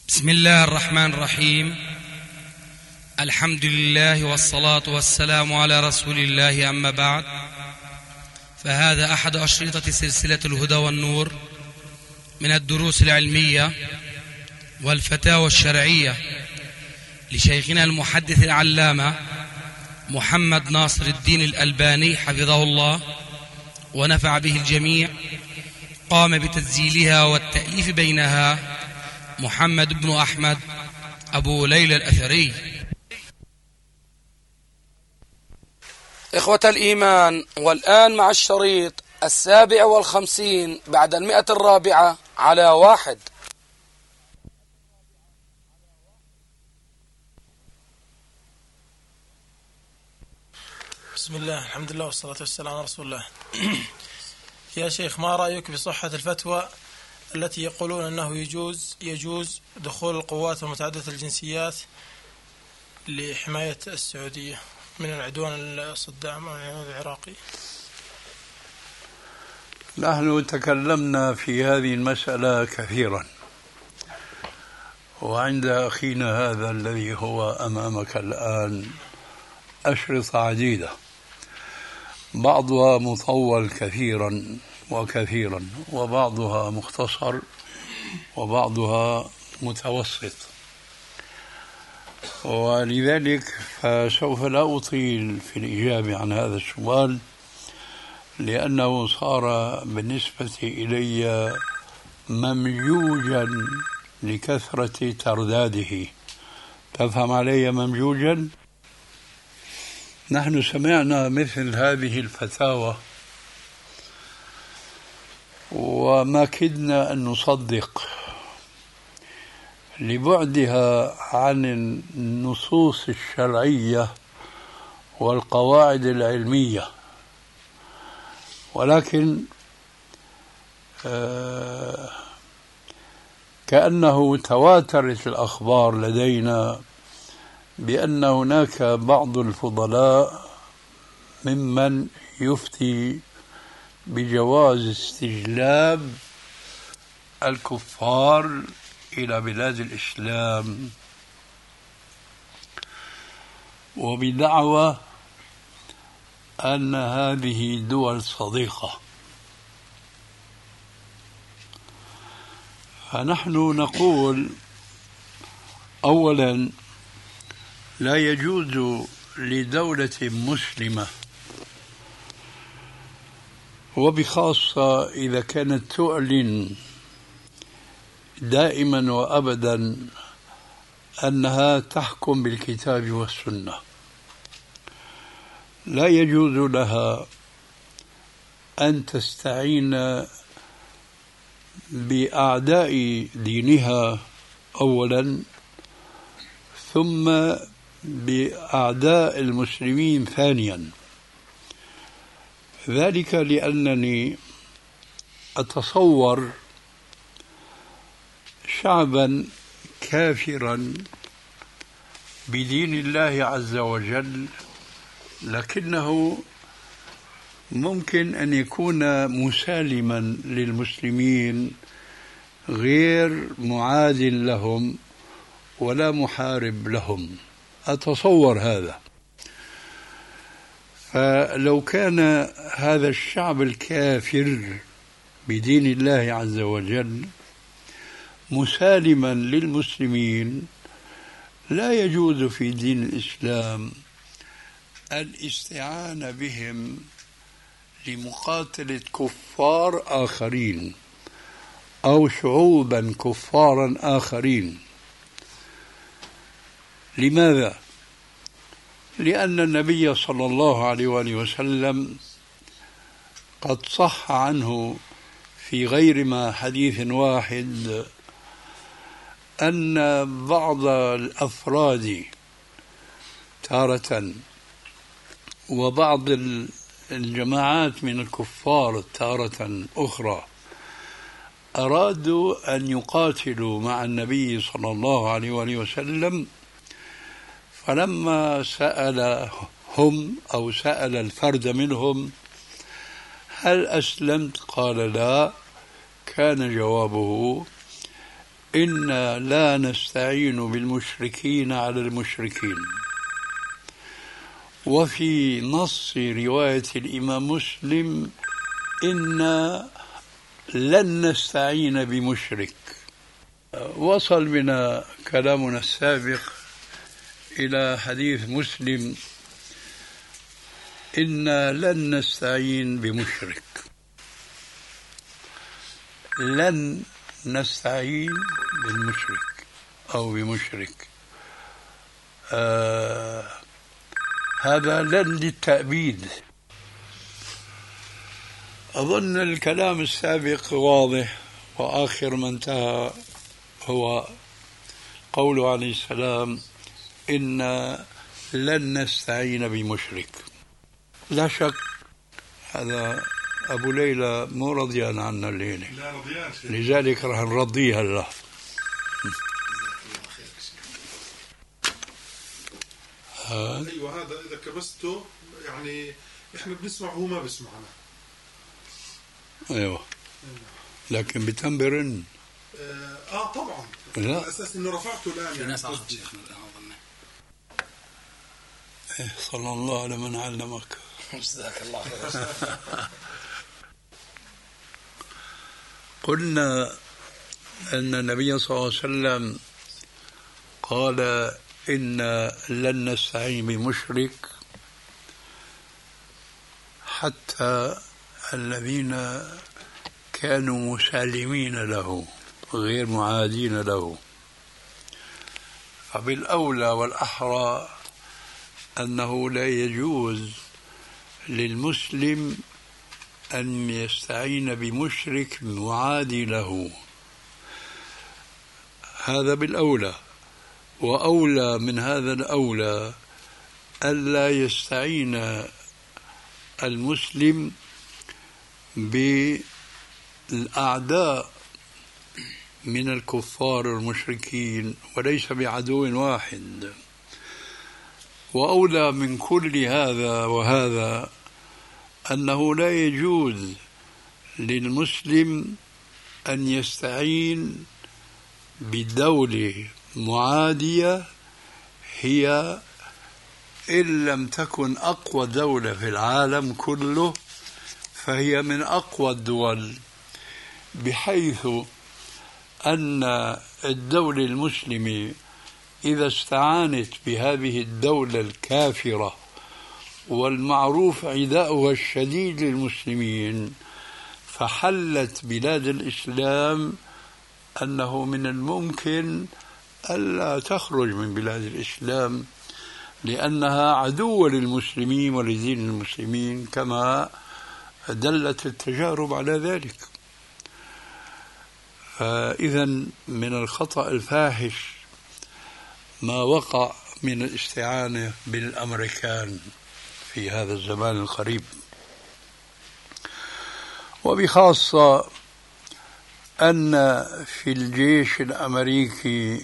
بسم الله الرحمن الرحيم. الحمد لله والصلاة والسلام على رسول الله، أما بعد، فهذا أحد أشرطة سلسلة الهدى والنور من الدروس العلمية والفتاوى الشرعية لشيخنا المحدث العلامة محمد ناصر الدين الألباني حفظه الله ونفع به الجميع. قام بتسجيلها والتأليف بينها محمد بن أحمد أبو ليلى الأثري. إخوة الإيمان، والآن مع الشريط 57 بعد 100 على 1. بسم الله، الحمد لله والصلاة والسلام على رسول الله. يا شيخ، ما رأيك بصحة الفتوى التي يقولون أنه يجوز دخول القوات المتعددة الجنسيات لحماية السعودية من العدوان الصدام العراقي؟ نحن تكلمنا في هذه المسألة كثيرا، وعند أخينا هذا الذي هو أمامك الآن أشرطة عديدة، بعضها مطول كثيرا وكثيرا، وبعضها مختصر، وبعضها متوسط، ولذلك فسوف لا أطيل في الإجابة عن هذا السؤال، لأنه صار بالنسبة إلي ممجوجا لكثرة ترداده. تفهم علي ممجوجا؟ نحن سمعنا مثل هذه الفتاوى وما كدنا أن نصدق لبعدها عن النصوص الشرعية والقواعد العلمية، ولكن كأنه تواترت الأخبار لدينا بأن هناك بعض الفضلاء ممن يفتي بجواز استجلاب الكفار إلى بلاد الإسلام، وبدعوى أن هذه دول صديقة. فنحن نقول أولا، لا يجوز لدولة مسلمة، وبخاصة إذا كانت تعلن دائما وأبدا أنها تحكم بالكتاب والسنة، لا يجوز لها أن تستعين بأعداء دينها أولا، ثم بأعداء المسلمين ثانيا. ذلك لأنني أتصور شعبا كافرا بدين الله عز وجل، لكنه ممكن أن يكون مسالما للمسلمين، غير معاد لهم ولا محارب لهم. أتصور هذا. فلو كان هذا الشعب الكافر بدين الله عز وجل مسالما للمسلمين، لا يجوز في دين الإسلام الاستعانة بهم لمقاتلة كفار آخرين أو شعوبا كفارا آخرين. لماذا؟ لأن النبي صلى الله عليه وآله وسلم قد صح عنه في غير ما حديث واحد أن بعض الأفراد تارة وبعض الجماعات من الكفار تارة أخرى أرادوا أن يقاتلوا مع النبي صلى الله عليه وآله وسلم، فلما سألهم أو سأل الفرد منهم هل أسلمت؟ قال لا. كان جوابه إنا لا نستعين بالمشركين على المشركين. وفي نص رواية الإمام مسلم إنا لن نستعين بمشرك. وصل بنا كلامنا السابق إلى حديث مسلم إنا لن نستعين بمشرك. لن نستعين بالمشرك أو بمشرك، هذا لن للتأبيد. أظن الكلام السابق واضح، وآخر ما انتهى هو قوله عليه السلام إنا لن نستعين بمشرك. لا شك هذا أبو ليلى مو رضيان عنا الليلة، لا رضيان، لذلك راح نرضيها له. أيوة، هذا إذا كبسته يعني إحنا بنسمع وهو ما بسمعنا. أيوة، لكن بتنبرن. طبعا. لا، على أساس إنه رفعته الآن في يعني. ناس آخر شيخنا الآن صلى الله على من علمك. جزاك الله خير. قلنا أن النبي صلى الله عليه وسلم قال إن لن نستعين بمشرك حتى الذين كانوا مسالمين له غير معادين له. فبالأولى والأحرى أنه لا يجوز للمسلم أن يستعين بمشرك معادي له، هذا بالأولى. وأولى من هذا الأولى ألا يستعين المسلم بالأعداء من الكفار والمشركين، وليس بعدو واحد. وأولى من كل هذا وهذا أنه لا يجوز للمسلم أن يستعين بدولة معادية هي إن لم تكن أقوى دولة في العالم كله فهي من أقوى الدول، بحيث أن الدولة المسلمة إذا استعانت بهذه الدولة الكافرة والمعروف عداؤها الشديد للمسلمين فحلت بلاد الإسلام، أنه من الممكن ألا تخرج من بلاد الإسلام لأنها عدوة للمسلمين ولدين المسلمين، كما دلت التجارب على ذلك. فإذا من الخطأ الفاحش ما وقع من الاستعانة بالأمريكان في هذا الزمان القريب، وبخاصة أن في الجيش الأمريكي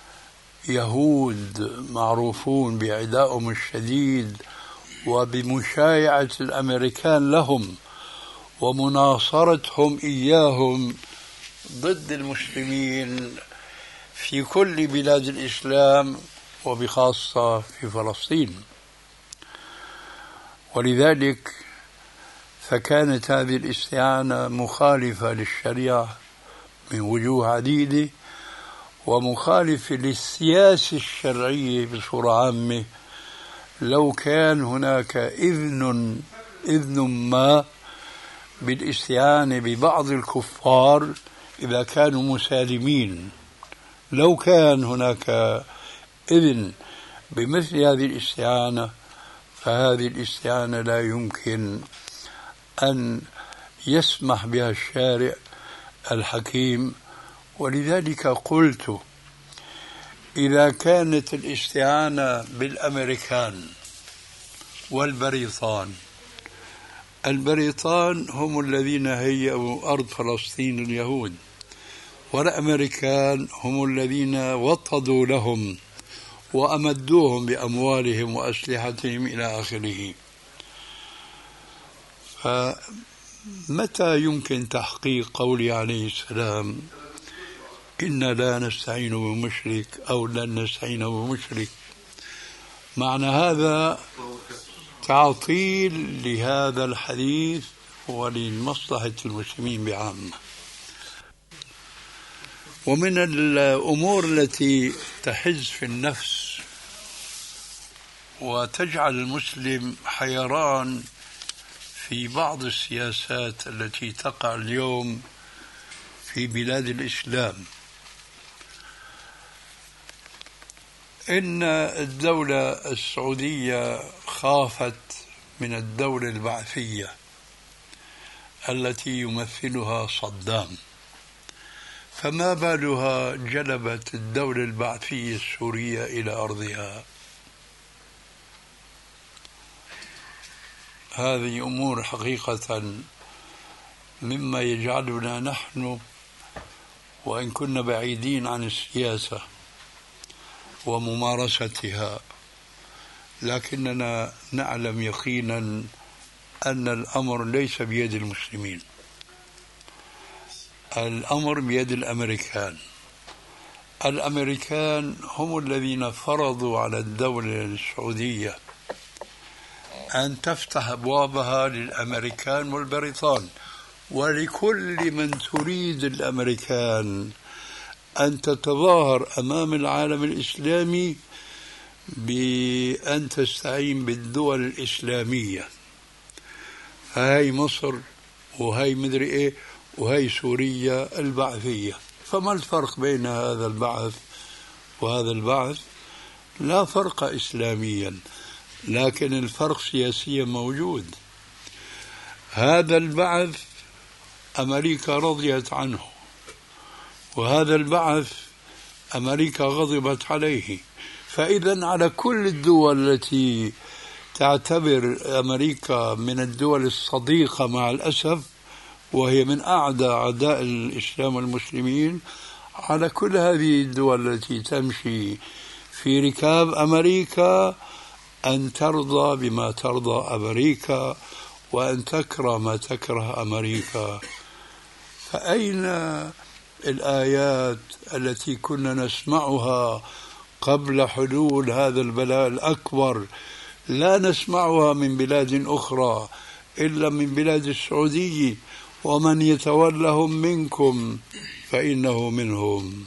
يهود معروفون بعدائهم الشديد وبمشايعة الأمريكان لهم ومناصرتهم إياهم ضد المسلمين في كل بلاد الإسلام وبخاصة في فلسطين. ولذلك فكانت هذه الاستعانة مخالفة للشريعة من وجوه عديدة، ومخالفة للسياسة الشرعية بصورة عامة. لو كان هناك إذن ما بالاستعانة ببعض الكفار إذا كانوا مسالمين، لو كان هناك إذن بمثل هذه الاستعانة، فهذه الاستعانة لا يمكن أن يسمح بها الشارع الحكيم. ولذلك قلت إذا كانت الاستعانة بالأمريكان والبريطان، البريطان هم الذين هيئوا أرض فلسطين اليهود، والأمريكان هم الذين وطدوا لهم وأمدوهم بأموالهم وأسلحتهم إلى آخره. فمتى يمكن تحقيق قوله عليه السلام إنا لا نستعين بمشرك أو لن نستعين بمشرك. معنى هذا تعطيل لهذا الحديث ولمصلحة المسلمين بعامة. ومن الأمور التي تحز في النفس وتجعل المسلم حيران في بعض السياسات التي تقع اليوم في بلاد الإسلام، إن الدولة السعودية خافت من الدولة البعثية التي يمثلها صدام، فما بالها جلبت الدولة البعثية السورية إلى أرضها. هذه أمور حقيقة مما يجعلنا نحن، وإن كنا بعيدين عن السياسة وممارستها، لكننا نعلم يقينا أن الأمر ليس بيد المسلمين، الأمر بيد الأمريكان. الأمريكان هم الذين فرضوا على الدولة السعودية أن تفتح أبوابها للأمريكان والبريطان ولكل من تريد الأمريكان أن تتظاهر أمام العالم الإسلامي بأن تستعين بالدول الإسلامية. هاي مصر وهي مدري إيه وهي سوريا البعثية. فما الفرق بين هذا البعث وهذا البعث؟ لا فرق إسلاميا، لكن الفرق سياسيا موجود. هذا البعث أمريكا رضيت عنه، وهذا البعث أمريكا غضبت عليه. فإذا على كل الدول التي تعتبر أمريكا من الدول الصديقة مع الأسف، وهي من أعداء الإسلام والمسلمين، على كل هذه الدول التي تمشي في ركاب أمريكا أن ترضى بما ترضى أمريكا وأن تكره ما تكره أمريكا. فأين الآيات التي كنا نسمعها قبل حلول هذا البلاء الأكبر؟ لا نسمعها من بلاد أخرى إلا من بلاد السعودية: ومن يتولهم منكم فإنه منهم.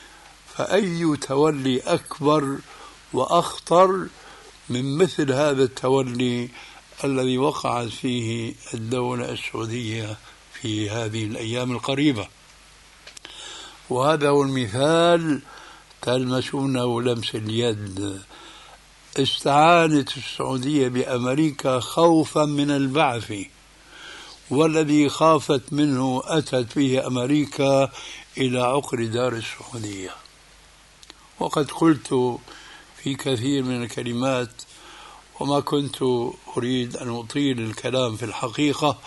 فأي تولي أكبر وأخطر من مثل هذا التولي الذي وقعت فيه الدولة السعودية في هذه الأيام القريبة؟ وهذا هو المثال تلمسونه لمس اليد. استعانت السعودية بأمريكا خوفا من البعث، والذي خافت منه أتت به أمريكا إلى عقر دار السعودية. وقد قلت في كثير من الكلمات، وما كنت أريد أن أطيل الكلام في الحقيقة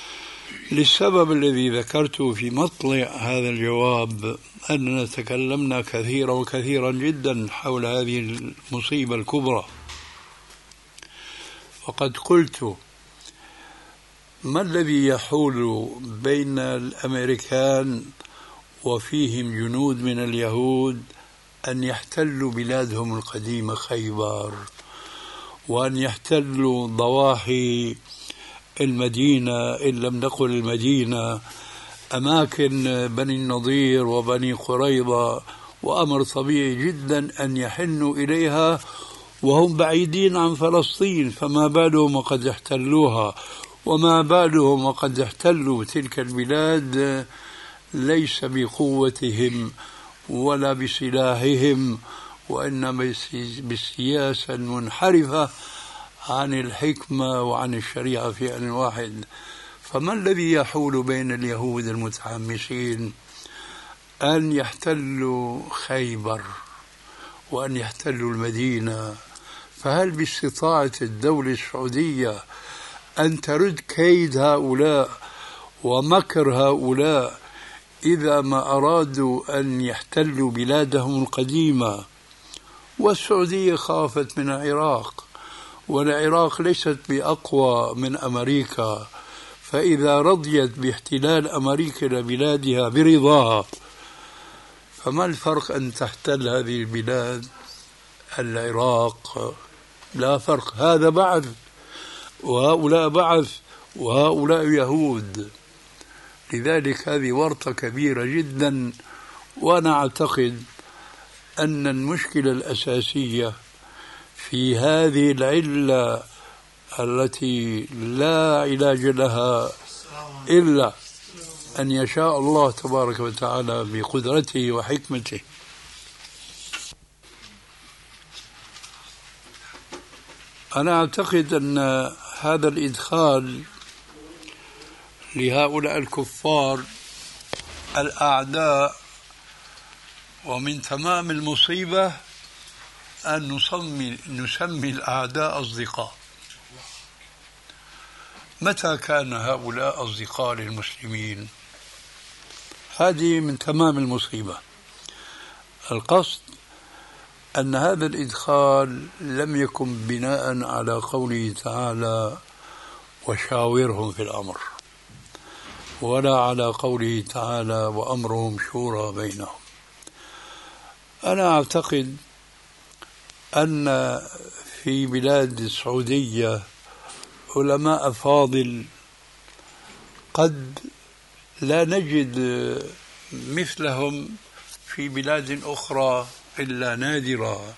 للسبب الذي ذكرته في مطلع هذا الجواب، أننا تكلمنا كثيرا وكثيرا جدا حول هذه المصيبة الكبرى. وقد قلت: ما الذي يحول بين الأمريكان وفيهم جنود من اليهود أن يحتلوا بلادهم القديمة خيبر، وأن يحتلوا ضواحي المدينة إن لم نقل المدينة، أماكن بني النضير وبني قريظة، وأمر طبيعي جدا أن يحنوا إليها وهم بعيدين عن فلسطين؟ فما بالهم وقد احتلوها، وما بالهم وقد احتلوا تلك البلاد ليس بقوتهم ولا بسلاحهم، وإنما بالسياسة المنحرفة عن الحكمة وعن الشريعة في آن واحد. فما الذي يحول بين اليهود المتحمسين أن يحتلوا خيبر وأن يحتلوا المدينة؟ فهل باستطاعة الدولة السعودية أن ترد كيد هؤلاء ومكر هؤلاء إذا ما أرادوا أن يحتلوا بلادهم القديمة؟ والسعودية خافت من العراق، والعراق ليست بأقوى من أمريكا، فإذا رضيت باحتلال أمريكا لبلادها برضاها فما الفرق أن تحتل هذه البلاد العراق؟ لا فرق، هذا بعث وهؤلاء بعث وهؤلاء يهود. لذلك هذه ورطة كبيرة جدا. وأنا أعتقد أن المشكلة الأساسية في هذه العلة التي لا علاج لها إلا أن يشاء الله تبارك وتعالى بقدرته وحكمته. أنا أعتقد أن هذا الإدخال لهؤلاء الكفار الأعداء، ومن تمام المصيبة أن نسمي الأعداء أصدقاء. متى كان هؤلاء أصدقاء للمسلمين؟ هذه من تمام المصيبة. القصد أن هذا الإدخال لم يكن بناء على قوله تعالى وشاورهم في الأمر، ولا على قوله تعالى وأمرهم شورى بينهم. أنا أعتقد أن في بلاد السعودية علماء فاضل قد لا نجد مثلهم في بلاد أخرى إلا نادرا.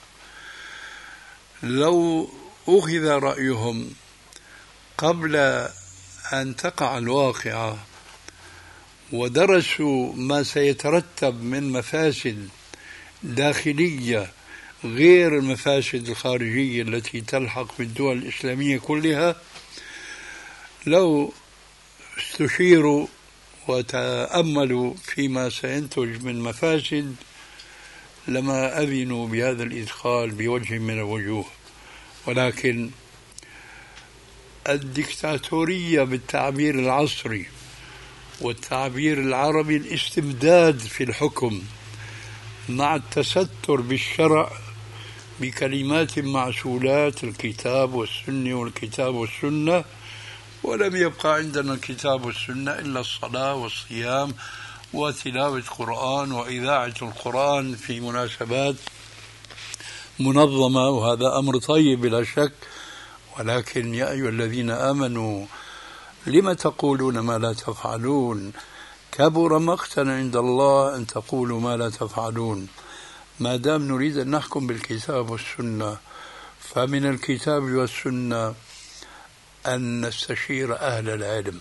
لو أخذ رأيهم قبل أن تقع الواقعة ودرسوا ما سيترتب من مفاسد داخلية غير المفاسد الخارجية التي تلحق بالدول الإسلامية كلها، لو استشيروا وتأملوا فيما سينتج من مفاسد لما أذنوا بهذا الإدخال بوجه من الوجوه. ولكن الدكتاتورية بالتعبير العصري والتعبير العربي الاستبداد في الحكم مع التستر بالشرع بكلمات معسولات الكتاب والسنة والكتاب والسنة، ولم يبقى عندنا الكتاب والسنة إلا الصلاة والصيام وتلاوة القرآن وإذاعة القرآن في مناسبات منظمة، وهذا أمر طيب بلا شك. ولكن يا أيها الذين آمنوا لم تقولون ما لا تفعلون كبر مقتا عند الله أن تقولوا ما لا تفعلون. ما دام نريد أن نحكم بالكتاب والسنة فمن الكتاب والسنة أن نستشير أهل العلم.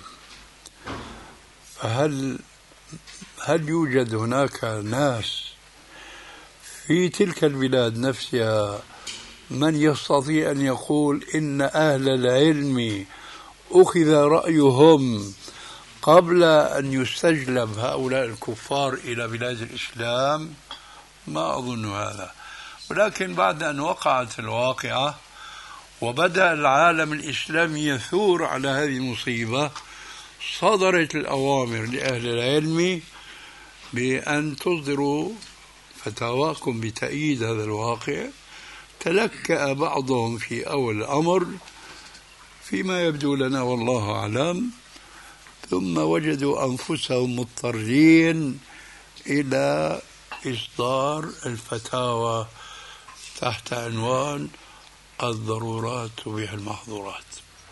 هل يوجد هناك ناس في تلك البلاد نفسها من يستطيع أن يقول إن أهل العلم أخذ رأيهم قبل أن يستجلب هؤلاء الكفار إلى بلاد الإسلام؟ ما أظن هذا. ولكن بعد أن وقعت الواقعة وبدأ العالم الإسلامي يثور على هذه المصيبة، صدرت الأوامر لأهل العلم بأن تصدروا فتاواكم بتأييد هذا الواقع. تلكأ بعضهم في أول الأمر فيما يبدو لنا والله أعلم، ثم وجدوا أنفسهم مضطرين إلى إصدار الفتاوى تحت عنوان الضرورات تبيح المحظورات.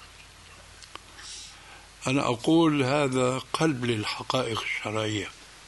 أنا أقول هذا قلب للحقائق الشرعية.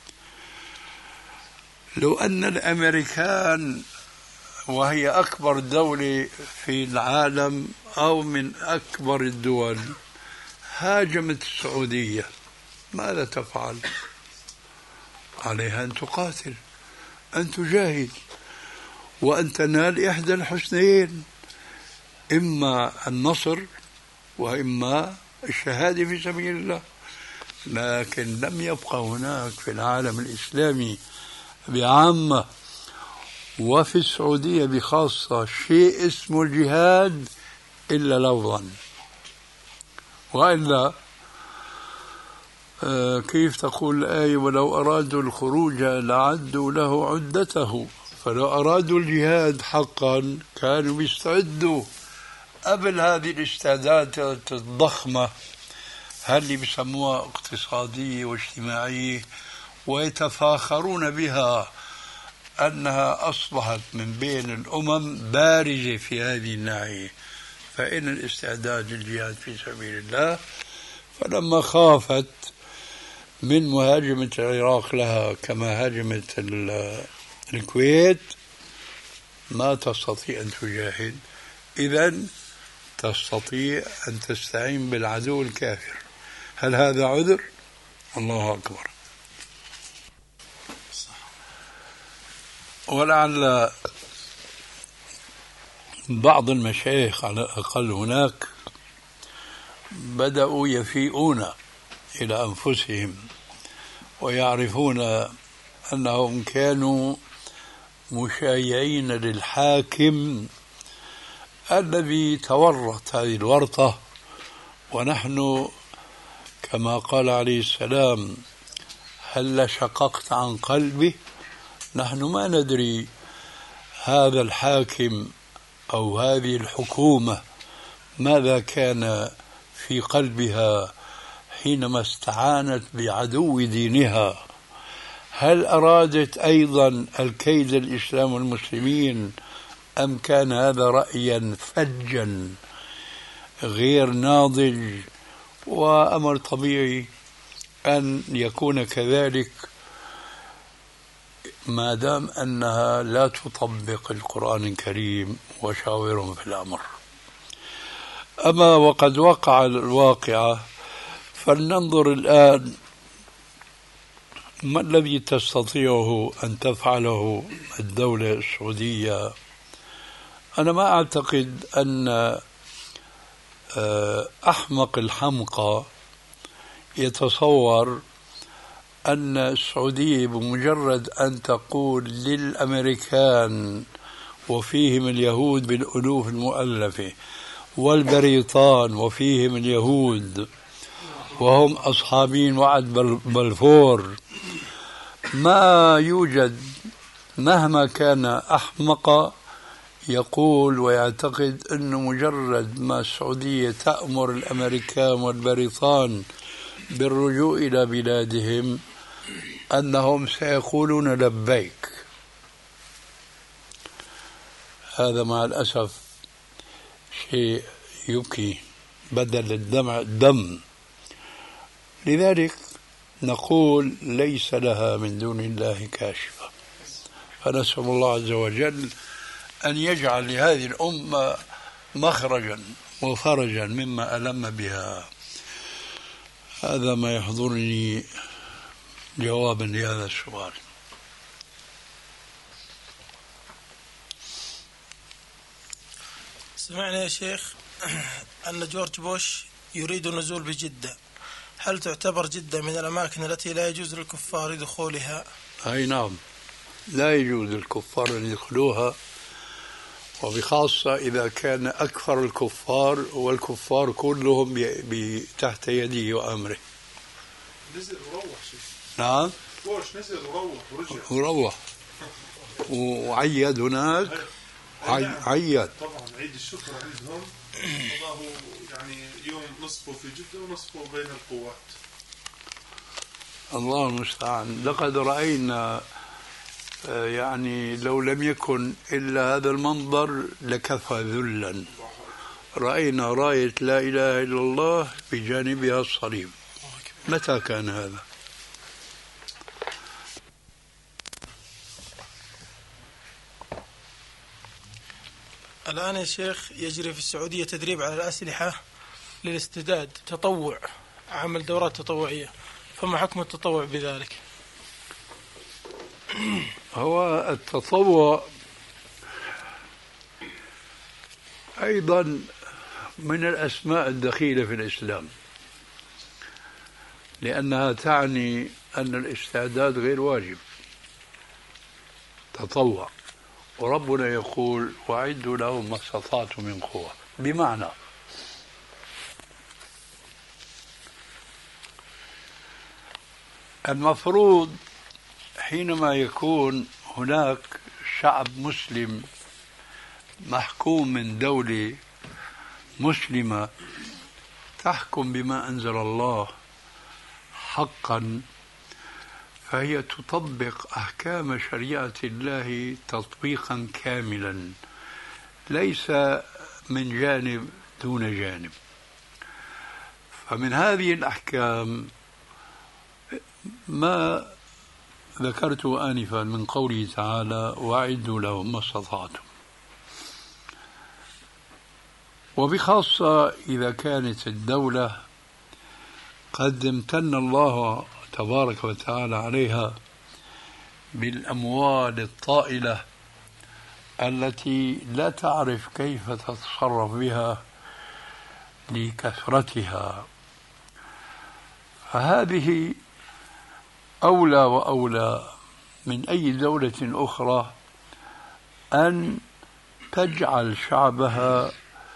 لو أن الأمريكان وهي أكبر دولة في العالم أو من أكبر الدول هاجمت السعودية، ماذا تفعل؟ عليها أن تقاتل، أن تجاهد، وأن تنال إحدى الحسنين، إما النصر وإما الشهادة في سبيل الله. لكن لم يبقى هناك في العالم الإسلامي بعامة وفي السعودية بخاصة شيء اسمه الجهاد إلا لفظا. وإلا كيف تقول الآية ولو أرادوا الخروج لعدوا له عدته، فلو أرادوا الجهاد حقا كانوا بيستعدوا قبل هذه الاستعدادات الضخمة اللي بيسموها اقتصادية واجتماعية ويتفاخرون بها أنها أصبحت من بين الأمم بارزة في هذه الناحية، فإن الاستعداد للجهاد في سبيل الله. فلما خافت من مهاجمة العراق لها كما هاجمت الكويت ما تستطيع أن تجاهد، إذن تستطيع أن تستعين بالعدو الكافر. هل هذا عذر؟ الله أكبر. ولعل بعض المشايخ على الأقل هناك بدأوا يفيئون إلى أنفسهم ويعرفون أنهم كانوا مشايعين للحاكم الذي تورط هذه الورطة، ونحن كما قال عليه السلام هل شققت عن قلبه، نحن ما ندري هذا الحاكم أو هذه الحكومة ماذا كان في قلبها حينما استعانت بعدو دينها. هل أرادت أيضا الكيد الإسلام والمسلمين، أم كان هذا رأيا فجا غير ناضج؟ وأمر طبيعي أن يكون كذلك ما دام أنها لا تطبق القرآن الكريم وشاورهم في الأمر. أما وقد وقع الواقعة، فلننظر الآن ما الذي تستطيعه أن تفعله الدولة السعودية. أنا ما أعتقد أن أحمق الحمقى يتصور أن السعودية بمجرد أن تقول للأمريكان وفيهم اليهود بالألوف المؤلفة والبريطان وفيهم اليهود وهم أصحابين وعد بلفور، ما يوجد مهما كان أحمق يقول ويعتقد أنه مجرد ما السعودية تأمر الأمريكان والبريطان بالرجوع إلى بلادهم أنهم سيقولون لبيك. هذا مع الأسف شيء يبكي بدل الدمع الدم. لذلك نقول ليس لها من دون الله كاشفة، فنسأل الله عز وجل أن يجعل لهذه الأمة مخرجا وفرجا مما ألم بها. هذا ما يحضرني جوابا لهذا السؤال. سمعنا يا شيخ أن جورج بوش يريد النزول بجدة، هل تعتبر جدة من الأماكن التي لا يجوز للكفار دخولها؟ أي نعم، لا يجوز للكفار أن يدخلوها، وبخاصة إذا كان أكثر الكفار والكفار كلهم تحت يده وأمره. نزل وروح شيء. نعم. بوش نزل وروح ورجع. وروح وعيد هناك. عيد. طبعا عيد الشكر عندهم الله، يعني يوم نصفه في جدة ونصفه بين القوات. الله المستعان. لقد رأينا يعني لو لم يكن إلا هذا المنظر لكفى ذلا. رأينا راية لا إله إلا الله بجانبها الصليب. متى كان هذا؟ الآن يا شيخ يجري في السعودية تدريب على الأسلحة للاستعداد، تطوع، عمل دورات تطوعية، فما حكم التطوع بذلك؟ هو التطوع أيضا من الأسماء الدخيلة في الإسلام، لأنها تعني أن الاستعداد غير واجب، تطوع. وربنا يقول وأعدوا لهم ما استطعتم من قوة، بمعنى المفروض حينما يكون هناك شعب مسلم محكوم من دولة مسلمة تحكم بما أنزل الله حقا، فهي تطبق أحكام شريعة الله تطبيقا كاملا، ليس من جانب دون جانب. فمن هذه الأحكام ما ذكرت آنفا من قوله تعالى: وأعدوا لهم ما استطعتم. وبخاصة إذا كانت الدولة قد امتن الله تبارك وتعالى عليها بالأموال الطائلة التي لا تعرف كيف تتصرف بها لكثرتها، فهذه أولى وأولى من أي دولة أخرى أن تجعل شعبها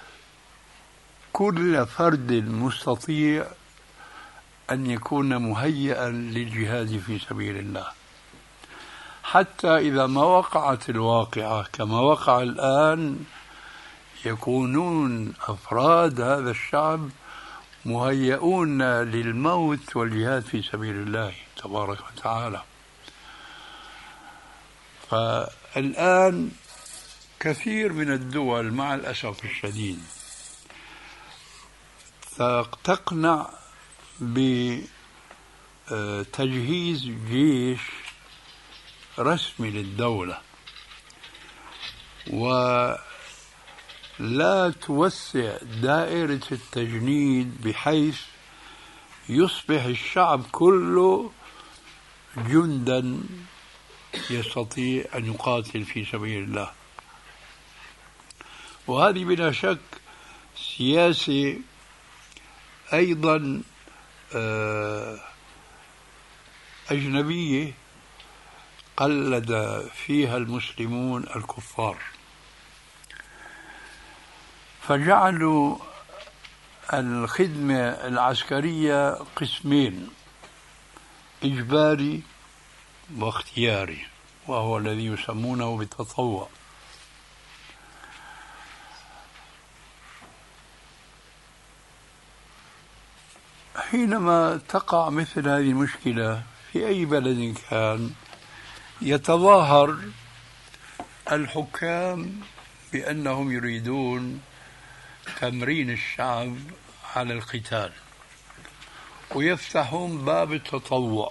كل فرد مستطيع أن يكون مهيئا للجهاد في سبيل الله، حتى إذا ما وقعت الواقعة كما وقع الآن يكونون أفراد هذا الشعب مهيئون للموت والجهاد في سبيل الله تبارك وتعالى. فالآن كثير من الدول مع الأسف الشديد تقنع بتجهيز جيش رسمي للدولة، ولا توسع دائرة التجنيد بحيث يصبح الشعب كله جندا يستطيع أن يقاتل في سبيل الله. وهذه بلا شك سياسة أيضا أجنبية قلد فيها المسلمون الكفار، فجعلوا الخدمة العسكرية قسمين: إجباري واختياري، وهو الذي يسمونه بالتطوع. حينما تقع مثل هذه المشكلة في أي بلد كان، يتظاهر الحكام بأنهم يريدون تمرين الشعب على القتال، ويفتحون باب التطوع.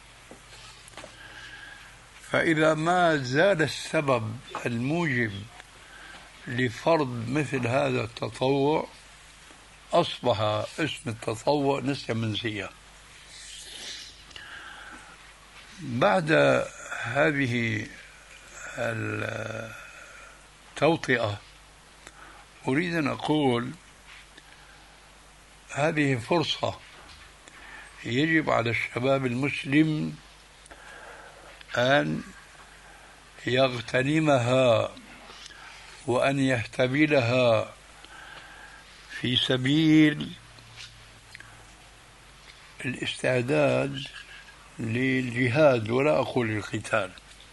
فإذا ما زال السبب الموجب لفرض مثل هذا التطوع أصبح اسم التطوع نسيا منسيا. بعد هذه التوطئة أريد أن أقول هذه فرصة يجب على الشباب المسلم أن يغتنمها وأن يهتبلها في سبيل الاستعداد للجهاد، ولا أقول القتال،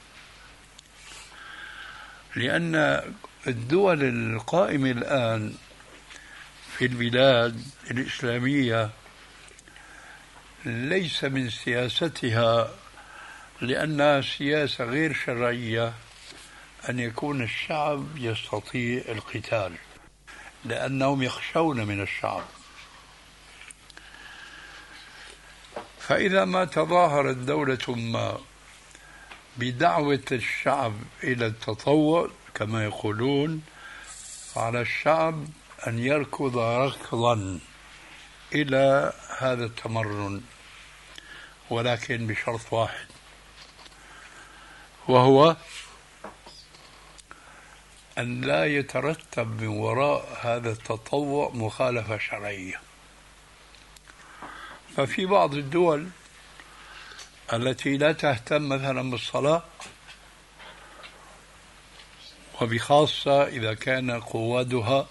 لأن الدول القائمة الآن في البلاد الإسلامية ليس من سياستها، لأنها سياسة غير شرعية، أن يكون الشعب يستطيع القتال، لأنهم يخشون من الشعب. فإذا ما تظاهرت دولة ما بدعوة الشعب إلى التطوع كما يقولون، على الشعب أن يركض ركضا إلى هذا التمرن، ولكن بشرط واحد، وهو أن لا يترتب من وراء هذا التطوع مخالفة شرعية. ففي بعض الدول التي لا تهتم مثلا بالصلاة، وبخاصة إذا كان قوادها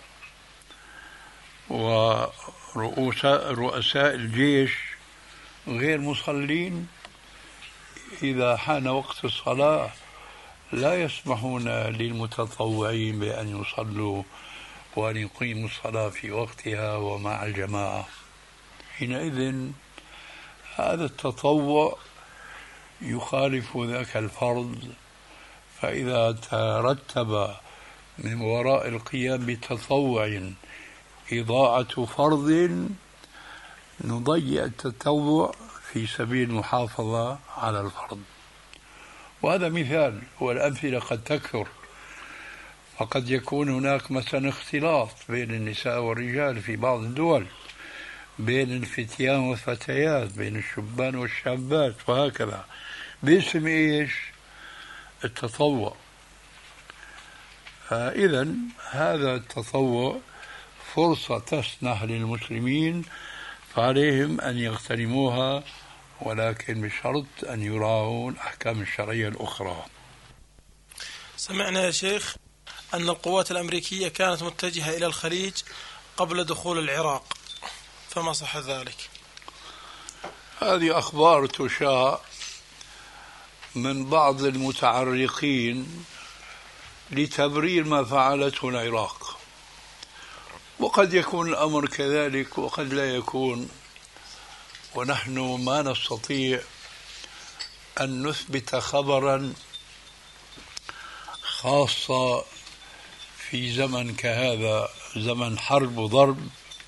ورؤساء الجيش غير مصلين، إذا حان وقت الصلاة لا يسمحون للمتطوعين بأن يصلوا وأن يقيموا الصلاة في وقتها ومع الجماعة. حينئذ هذا التطوع يخالف ذاك الفرض، فإذا ترتب من وراء القيام بتطوع إضاعة فرض نضيع التطوع في سبيل المحافظة على الفرض. وهذا مثال، والأمثلة قد تكثر. فقد يكون هناك مثلا اختلاط بين النساء والرجال في بعض الدول، بين الفتيان والفتيات، بين الشبان والشابات، وهكذا، باسم إيش؟ التطوع. فإذا هذا التطوع فرصة تسنح للمسلمين، فعليهم أن يغتنموها، ولكن بشرط أن يراعوا الأحكام الشرعية الأخرى. سمعنا يا شيخ أن القوات الأمريكية كانت متجهة إلى الخليج قبل دخول العراق، فما صح ذلك؟ هذه أخبار تشاع من بعض المتعرقين لتبرير ما فعلته العراق، وقد يكون الأمر كذلك وقد لا يكون، ونحن ما نستطيع أن نثبت خبرا خاصة في زمن كهذا، زمن حرب وضرب.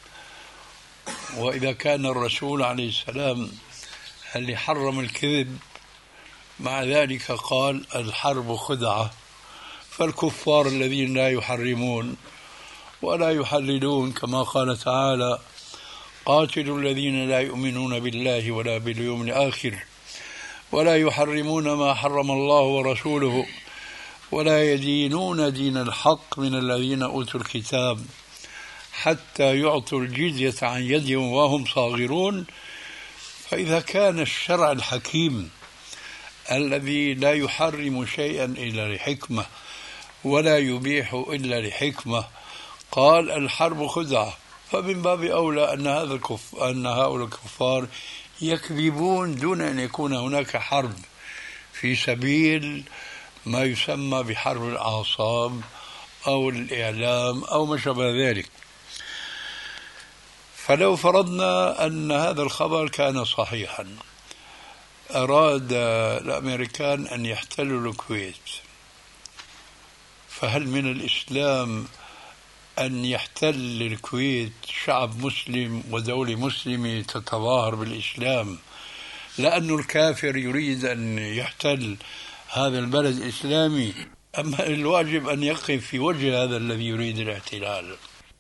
وإذا كان الرسول عليه السلام اللي حرم الكذب، مع ذلك قال الحرب خدعة، فالكفار الذين لا يحرمون ولا يحللون كما قال تعالى قاتلوا الذين لا يؤمنون بالله ولا باليوم الآخر ولا يحرمون ما حرم الله ورسوله ولا يدينون دين الحق من الذين أوتوا الكتاب حتى يعطوا الجزية عن يد وهم صاغرون. فإذا كان الشرع الحكيم الذي لا يحرم شيئا إلا لحكمة ولا يبيح إلا لحكمة قال الحرب خدعة، فمن باب أولى أن هؤلاء الكفار يكذبون دون أن يكون هناك حرب في سبيل ما يسمى بحرب الأعصاب أو الإعلام أو ما شابه ذلك. فلو فرضنا أن هذا الخبر كان صحيحا، أراد الأمريكان أن يحتلوا الكويت، فهل من الإسلام أن يحتل الكويت شعب مسلم ودولة مسلمة تتظاهر بالإسلام لأن الكافر يريد أن يحتل هذا البلد الإسلامي؟ أما الواجب أن يقف في وجه هذا الذي يريد الاحتلال.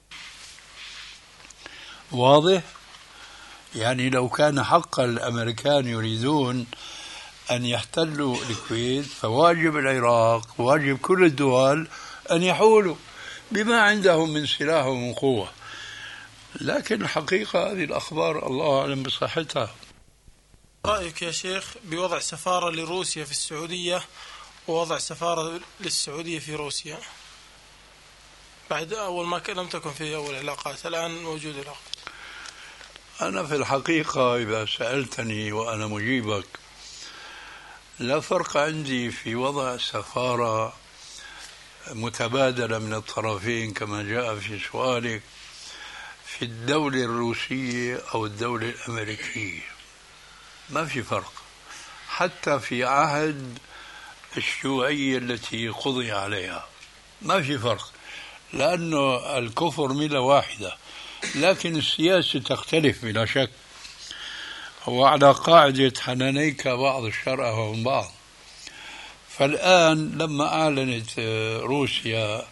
واضح؟ يعني لو كان حقا الأمريكان يريدون أن يحتلوا الكويت فواجب العراق واجب كل الدول أن يحولوا بما عندهم من سلاح ومن قوة. لكن الحقيقة هذه الأخبار الله أعلم بصحتها. رأيك يا شيخ بوضع سفارة لروسيا في السعودية ووضع سفارة للسعودية في روسيا بعد أول ما لم تكن في أول علاقات، الآن موجود علاقات؟ أنا في الحقيقة إذا سألتني وأنا مجيبك لا فرق عندي في وضع سفارة متبادلة من الطرفين كما جاء في سؤالك في الدولة الروسية أو الدولة الأمريكية، ما في فرق. حتى في عهد الشيوعية التي قضي عليها ما في فرق، لأنه الكفر ملة واحدة، لكن السياسة تختلف بلا شك. وعلى قاعدة حنانيك بعض الشر أهون بعض. فالآن لما أعلنت روسيا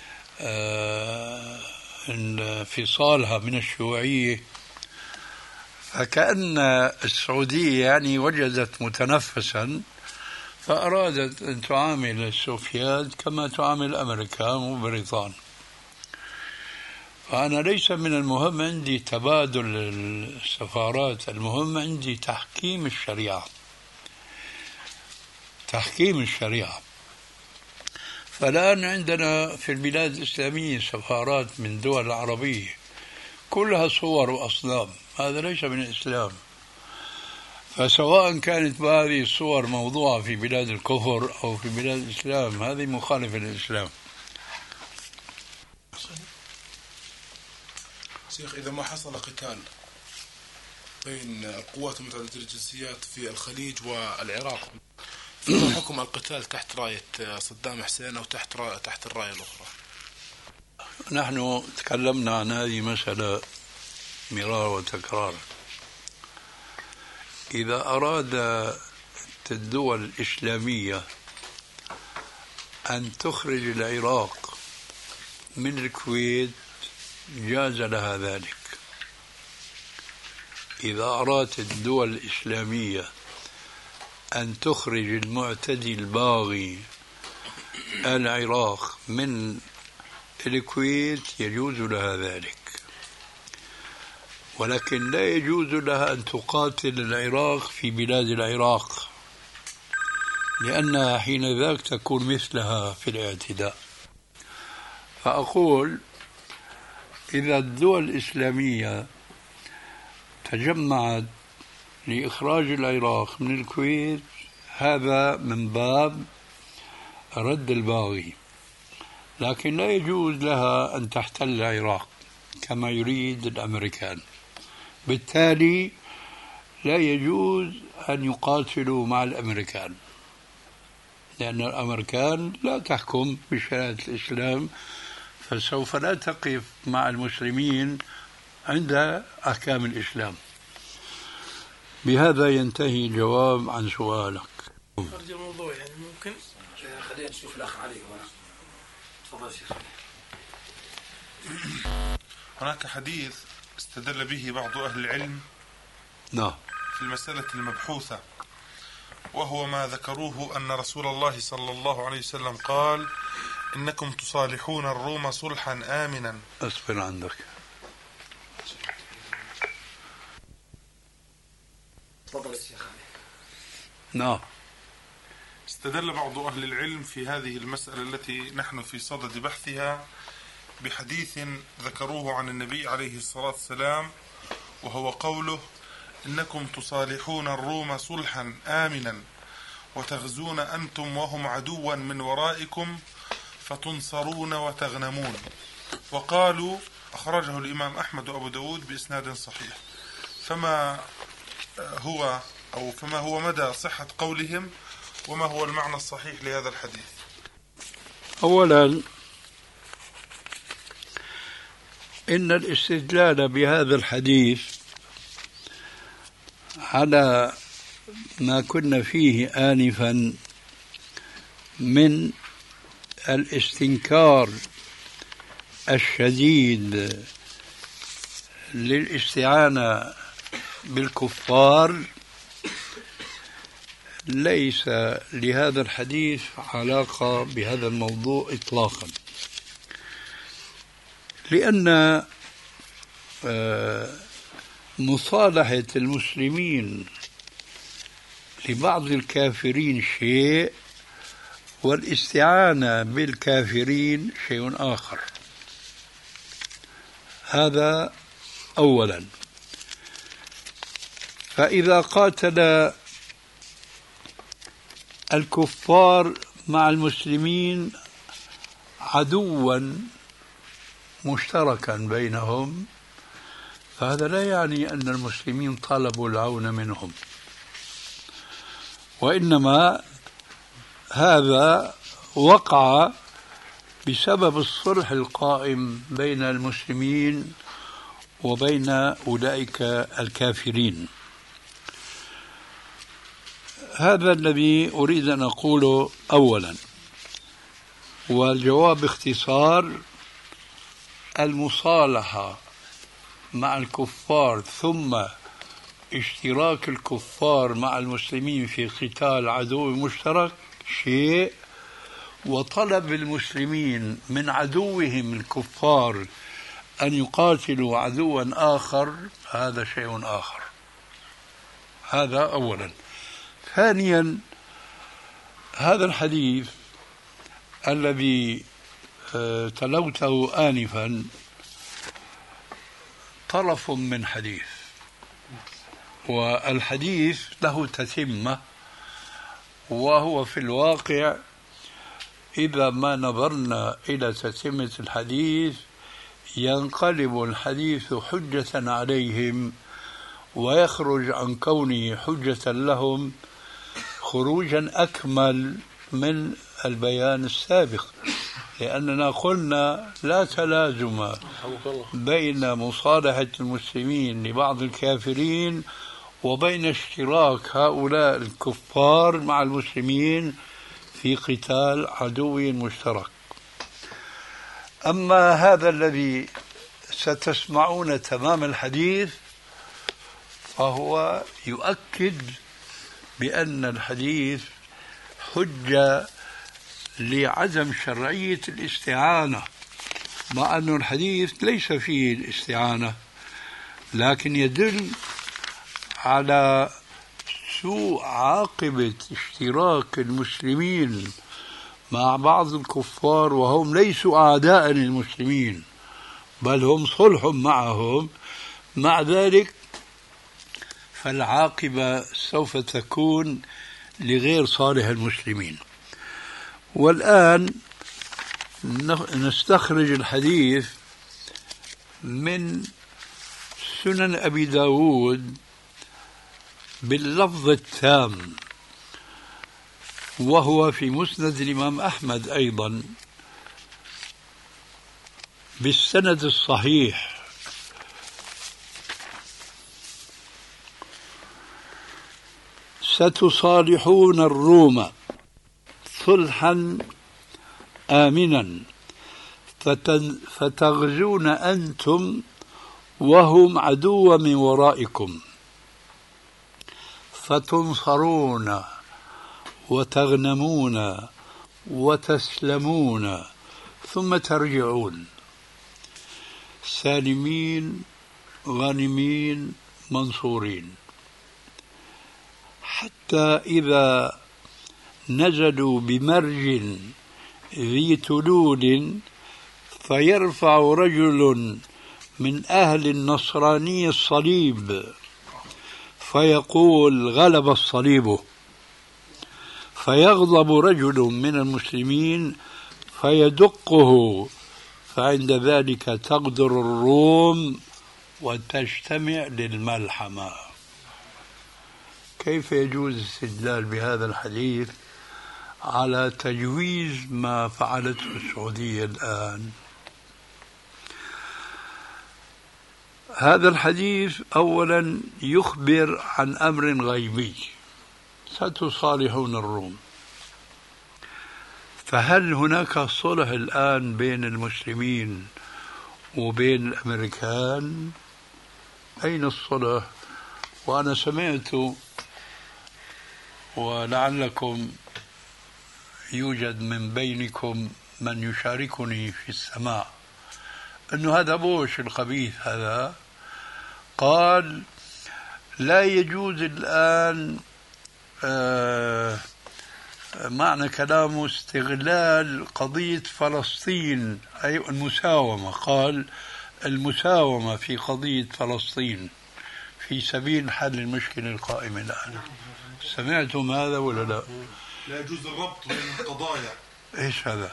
انفصالها من الشيوعية فكأن السعودية يعني وجدت متنفسا فأرادت أن تعامل السوفيات كما تعامل الأمريكان وبريطانيا. فأنا ليس من المهم عندي تبادل السفارات، المهم عندي تحكيم الشريعة. تحكيم الشريعة. فالآن عندنا في البلاد الإسلامية سفارات من دول عربية كلها صور وأصنام، هذا ليس من الإسلام. فسواء كانت هذه الصور موضوعة في بلاد الكفر أو في بلاد الإسلام هذه مخالفة للإسلام. شيخ إذا ما حصل قتال بين القوات المتعددة الجنسيات في الخليج والعراق، فما حكم القتال تحت راية صدام حسين أو تحت الراية الأخرى؟ نحن تكلمنا عن هذه مسألة مرارا وتكرارا. إذا أراد الدول الإسلامية أن تخرج العراق من الكويت جاز لها ذلك. إذا أرادت الدول الإسلامية أن تخرج المعتدي الباغي العراق من الكويت يجوز لها ذلك، ولكن لا يجوز لها أن تقاتل العراق في بلاد العراق، لأنها حين ذاك تكون مثلها في الاعتداء. فأقول إذا الدول الإسلامية تجمعت لإخراج العراق من الكويت هذا من باب رد الباغي، لكن لا يجوز لها أن تحتل العراق كما يريد الأمريكان. بالتالي لا يجوز أن يقاتلوا مع الأمريكان، لأن الأمريكان لا تحكم بشريعة الإسلام، فسوف لا تقف مع المسلمين عند أحكام الإسلام. بهذا ينتهي الجواب عن سؤالك. أرجو الموضوع يعني ممكن خلينا نشوف الأخ علي هنا. تفضل شيخ. هناك حديث استدل به بعض أهل العلم نعم في المسألة المبحوثة، وهو ما ذكروه أن رسول الله صلى الله عليه وسلم قال: إنكم تصالحون الروم صلحا آمنا. أصبر عندك. تفضل الشيخ. نعم. استدل بعض أهل العلم في هذه المسألة التي نحن في صدد بحثها بحديث ذكروه عن النبي عليه الصلاة والسلام، وهو قوله: إنكم تصالحون الروم صلحا آمنا وتغزون أنتم وهم عدوا من ورائكم فتنصرون وتغنمون. وقالوا أخرجه الإمام أحمد وأبو داود بإسناد صحيح. فما هو مدى صحة قولهم، وما هو المعنى الصحيح لهذا الحديث؟ أولا، إن الاستدلال بهذا الحديث على ما كنا فيه آنفا من الاستنكار الشديد للاستعانة بالكفار ليس لهذا الحديث علاقة بهذا الموضوع إطلاقا، لأن مصالحة المسلمين لبعض الكافرين شيء، والاستعانة بالكافرين شيء آخر. هذا أولا. فإذا قاتل الكفار مع المسلمين عدوا مشتركا بينهم، فهذا لا يعني أن المسلمين طلبوا العون منهم، وإنما هذا وقع بسبب الصلح القائم بين المسلمين وبين أولئك الكافرين. هذا الذي أريد أن أقوله أولا. والجواب باختصار: المصالحة مع الكفار ثم اشتراك الكفار مع المسلمين في قتال عدو مشترك شيء، وطلب المسلمين من عدوهم الكفار أن يقاتلوا عدوا آخر هذا شيء آخر. هذا أولا. ثانيا، هذا الحديث الذي تلوته آنفا طرف من حديث، والحديث له تتمة، وهو في الواقع إذا ما نظرنا إلى تتمة الحديث ينقلب الحديث حجة عليهم ويخرج عن كونه حجة لهم خروجا أكمل من البيان السابق، لأننا قلنا لا تلازم بين مصالحة المسلمين لبعض الكافرين وبين اشتراك هؤلاء الكفار مع المسلمين في قتال عدو مشترك. أما هذا الذي ستسمعون تمام الحديث فهو يؤكد بأن الحديث حجة لعدم شرعية الاستعانة، مع أن الحديث ليس فيه الاستعانة، لكن يدل على سوء عاقبة اشتراك المسلمين مع بعض الكفار وهم ليسوا أعداء للمسلمين بل هم صلح معهم. مع ذلك فالعاقبة سوف تكون لغير صالح المسلمين. والآن نستخرج الحديث من سنن أبي داود باللفظ التام، وهو في مسند الإمام أحمد أيضا بالسند الصحيح. ستصالحون الروم صلحا آمنا فتغزون أنتم وهم عدو من ورائكم فتنصرون وتغنمون وتسلمون ثم ترجعون سالمين غانمين منصورين، حتى إذا نزلوا بمرج ذي تلول فيرفع رجل من أهل النصراني الصليب فيقول غلب الصليب، فيغضب رجل من المسلمين فيدقه، فعند ذلك تغدر الروم وتجتمع للملحمة. كيف يجوز الاستدلال بهذا الحديث على تجويز ما فعلته السعودية الآن؟ هذا الحديث أولا يخبر عن أمر غيبي، ستصالحون الروم، فهل هناك صلح الآن بين المسلمين وبين الأمريكان؟ أين الصلح؟ وأنا سمعت ولعلكم يوجد من بينكم من يشاركني في السماع أنه هذا بوش الخبيث هذا قال لا يجوز الآن معنى كلامه استغلال قضية فلسطين، أي المساومة، قال المساومة في قضية فلسطين في سبيل حل المشكلة القائمة الآن. سمعتم هذا ولا لا؟ لا يجوز الربط بين القضايا. إيش هذا؟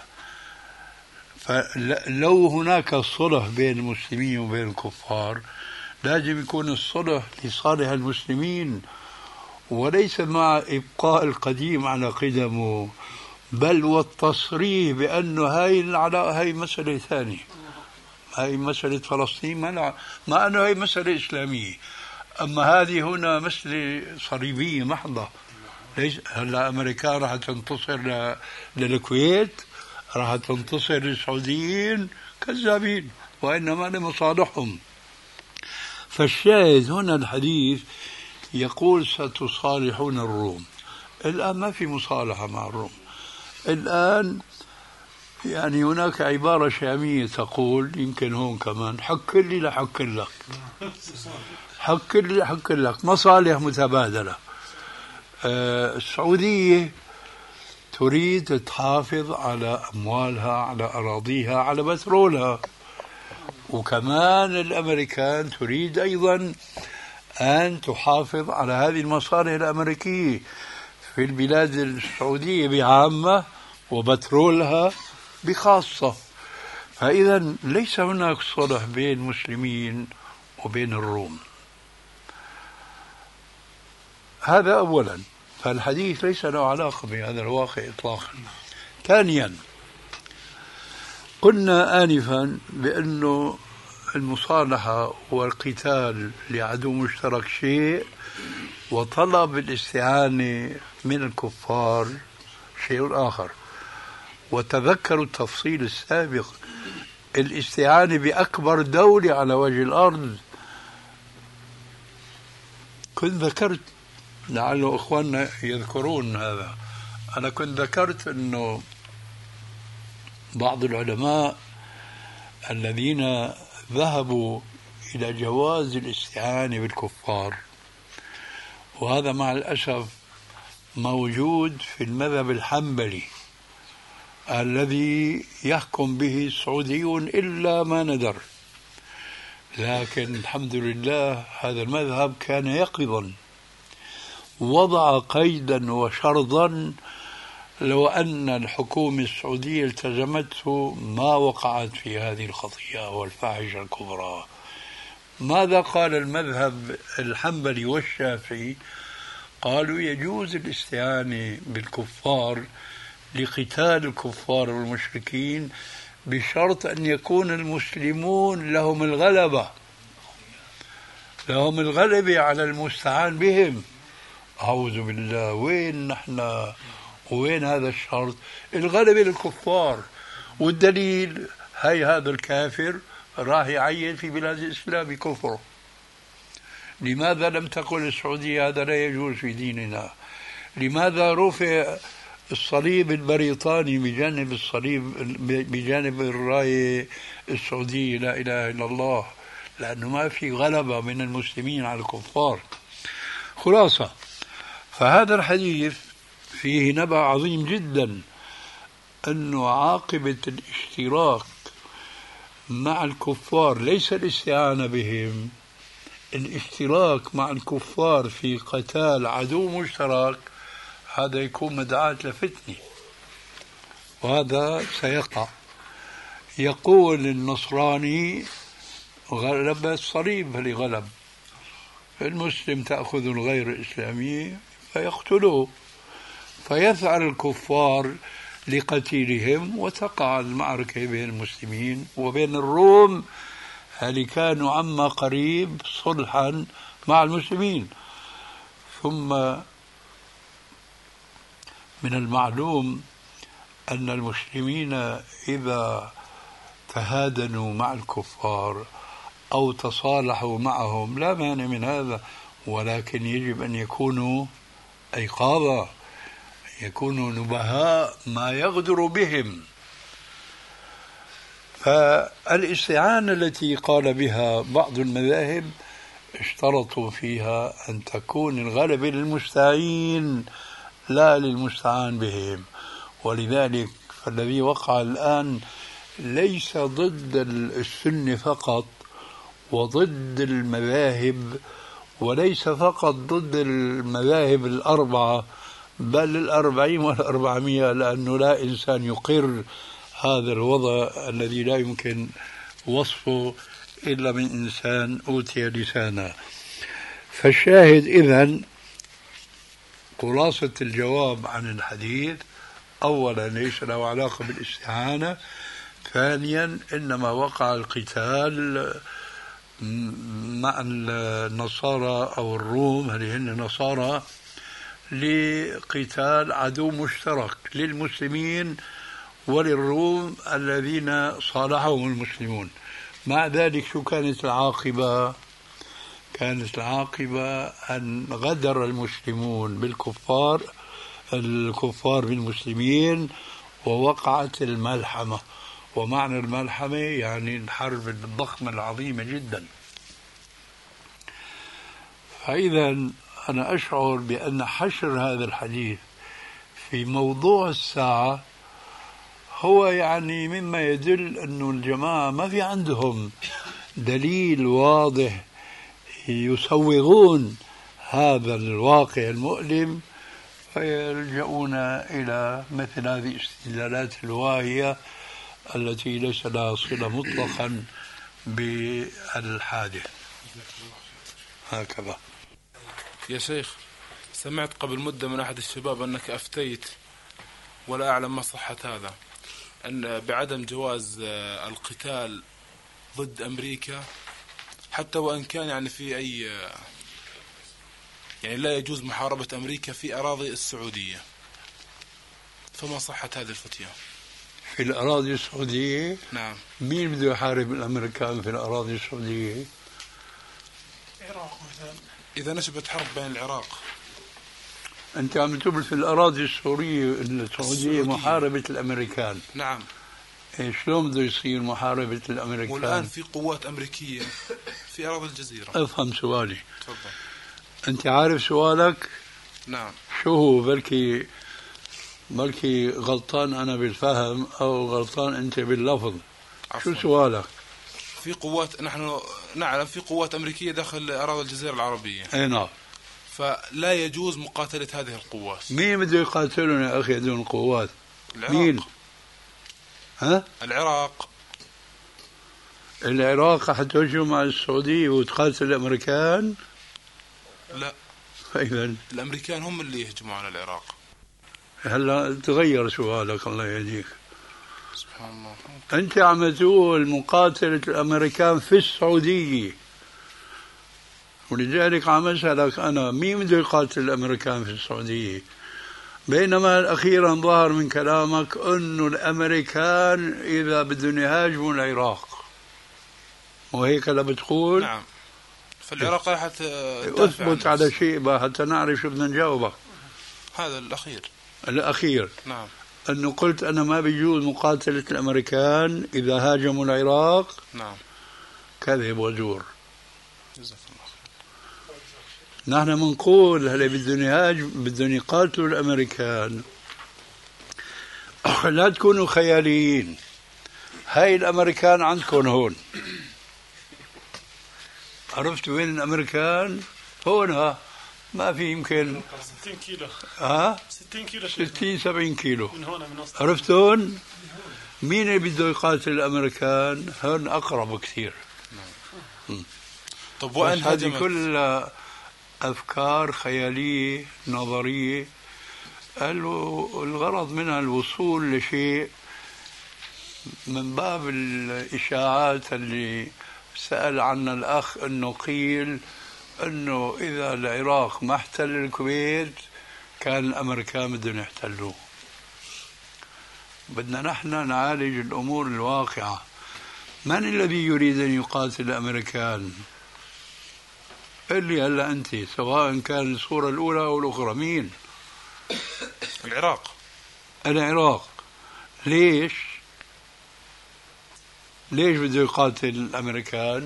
فلو هناك صلح بين المسلمين وبين الكفار لازم يكون الصلح لصالح المسلمين وليس مع إبقاء القديم على قدمه، بل والتصريح بأنه هاي مسألة ثانية، هاي مسألة فلسطين مع أنه هاي مسألة إسلامية، أما هذه هنا مسألة صليبية محضة. ليس هلا أمريكا راح تنتصر للكويت، راح تنتصر للسعوديين، كذابين، وإنما لمصالحهم. فالشاهد هنا الحديث يقول ستصالحون الروم. الآن ما في مصالحة مع الروم. الآن يعني هناك عبارة شامية تقول يمكن هون كمان حك لي لحك لك، حك لي لحك لك، مصالح متبادلة. السعودية تريد تحافظ على أموالها، على أراضيها، على بترولها، وكمان الأمريكان تريد أيضا أن تحافظ على هذه المصالح الأمريكية في البلاد السعودية بعامة وبترولها بخاصة. فإذا ليس هناك صلح بين المسلمين وبين الروم. هذا أولا، فالحديث ليس له علاقة بهذا الواقع إطلاقا. ثانيا، قلنا آنفا بأنه المصالحة والقتال لعدو مشترك شيء، وطلب الاستعانة من الكفار شيء آخر. وتذكروا التفصيل السابق، الاستعانة بأكبر دولة على وجه الأرض. كنت ذكرت، لعل إخواننا يذكرون هذا، أنا كنت ذكرت أنه بعض العلماء الذين ذهبوا إلى جواز الاستعانة بالكفار، وهذا مع الأسف موجود في المذهب الحنبلي الذي يحكم به السعوديون إلا ما ندر، لكن الحمد لله هذا المذهب كان يقظا، وضع قيدا وشرطا لو أن الحكومة السعودية التزمته ما وقعت في هذه الخطيئة والفاحشة الكبرى. ماذا قال المذهب الحنبلي والشافعي؟ قالوا يجوز الاستعانة بالكفار لقتال الكفار والمشركين بشرط أن يكون المسلمون لهم الغلبة على المستعان بهم. أعوذ بالله، وين نحن وين هذا الشرط؟ الغلبة للكفار، والدليل هي هذا الكافر راح يعين في بلاد الإسلام بكفره. لماذا لم تقل السعودية هذا لا يجوز في ديننا؟ لماذا رفع الصليب البريطاني بجانب الصليب بجانب الراية السعودية لا إله إلا الله؟ لأنه ما في غلبة من المسلمين على الكفار. خلاصة، فهذا الحديث فيه نبأ عظيم جدا، أنه عاقبة الاشتراك مع الكفار ليس الاستعانة بهم، الاشتراك مع الكفار في قتال عدو مشترك، هذا يكون مدعاة لفتنة، وهذا سيقع. يقول النصراني غلب الصليب فلغلب، المسلم تأخذ الغير الإسلامي فيقتلوه، فيفعل الكفار لقتيلهم، وتقع المعركة بين المسلمين وبين الروم اللي كانوا عما قريب صلحا مع المسلمين. ثم من المعلوم أن المسلمين إذا تهادنوا مع الكفار أو تصالحوا معهم لا مانع من هذا، ولكن يجب أن يكونوا أيقاظا، يكونوا نبهاء ما يغدر بهم. فالاستعانة التي قال بها بعض المذاهب اشترطوا فيها أن تكون الغلبة للمستعين لا للمستعان بهم، ولذلك فالذي وقع الآن ليس ضد السنة فقط وضد المذاهب، وليس فقط ضد المذاهب الأربعة، بل 40 و400، لأنه لا إنسان يقر هذا الوضع الذي لا يمكن وصفه إلا من إنسان أوتي لسانا. فالشاهد إذن خلاصة الجواب عن الحديث: أولا ليس له علاقة بالاستعانة، ثانيا إنما وقع القتال مع النصارى أو الروم، هل هن نصارى، لقتال عدو مشترك للمسلمين وللروم الذين صالحهم المسلمون. مع ذلك شو كانت العاقبة؟ كانت العاقبة أن غدر المسلمون بالكفار، الكفار بالمسلمين، ووقعت الملحمة. ومعنى الملحمة يعني الحرب الضخمة العظيمة جدا. فإذا أنا أشعر بأن حشر هذا الحديث في موضوع الساعة هو يعني مما يدل أن الجماعة ما في عندهم دليل واضح يسوغون هذا الواقع المؤلم، فيلجؤون إلى مثل هذه الاستدلالات الواهية التي ليس لها صلة مطلقا بالحادث. هكذا يا شيخ، سمعت قبل مدة من أحد الشباب أنك أفتيت ولا أعلم ما صحة هذا، أن بعدم جواز القتال ضد أمريكا حتى وإن كان يعني في أي يعني لا يجوز محاربة أمريكا في أراضي السعودية، فما صحة هذه الفتية؟ في الأراضي السعودية؟ نعم. مين بده يحارب الأمريكان في الأراضي السعودية؟ العراق مثلا. إذا نشبت حرب بين العراق. أنت عم تقول في الأراضي السعودية محاربة الأمريكان. نعم. شلون بده يصير محاربة الأمريكان؟ والآن في قوات أمريكية في أراضي الجزيرة. أفهم سؤالي. تفضل. أنت عارف سؤالك؟ نعم. شو هو؟ بلكي غلطان أنا بالفهم أو غلطان أنت باللفظ. عفوا. شو سؤالك؟ في قوات، نحن نعلم في قوات أمريكية داخل أراضي الجزيرة العربية. أي نعم. فلا يجوز مقاتلة هذه القوات. مين بده يقاتلون يا أخي دون قوات؟ العراق. مين؟ ها؟ العراق حتهجم على السعودية وتقاتل الأمريكان؟ لا. إذن الأمريكان هم اللي يهجموا على العراق. هلا تغير سؤالك الله يهديك. سبحان الله. أنت عم تقول مقاتلة الأمريكان في السعودية، ولذلك عم أسألك أنا مين بده يقاتل الأمريكان في السعودية، بينما أخيرا ظهر من كلامك أنه الأمريكان إذا بدهم يهاجموا العراق، وهيك لا بتقول؟ نعم. فالعراق راح أثبت على شيء بقى حتى نعرف شو بدنا نجاوبك. هذا الأخير. نعم. أنه قلت أنا ما بيجوز مقاتلة الأمريكان إذا هاجموا العراق. نعم. كذب وزور. جزاك الله نحن خير. منقول هلا بدهم يقاتلوا الأمريكان. لا تكونوا خياليين، هاي الأمريكان عندكم هون. عرفت وين الأمريكان؟ هون ها، ما في يمكن 60 كيلو. 60 كيلو. 60-70 كيلو من هون من وسط. عرفتون؟ مين اللي بده يقاتل الأمريكان؟ هون أقرب كثير. طب وأن هذه كل أفكار خيالية نظرية، الغرض منها الوصول لشيء من باب الإشاعات اللي سأل عنها الأخ، أنه قيل أنه إذا العراق ما احتل الكويت كان الأمريكان بدهم يحتلوه. بدنا نحن نعالج الأمور الواقعة. من الذي يريد أن يقاتل الأمريكان؟ اللي هلا أنت، سواء كان الصورة الأولى أو الأخرى، مين؟ العراق. ليش بده يقاتل الأمريكان؟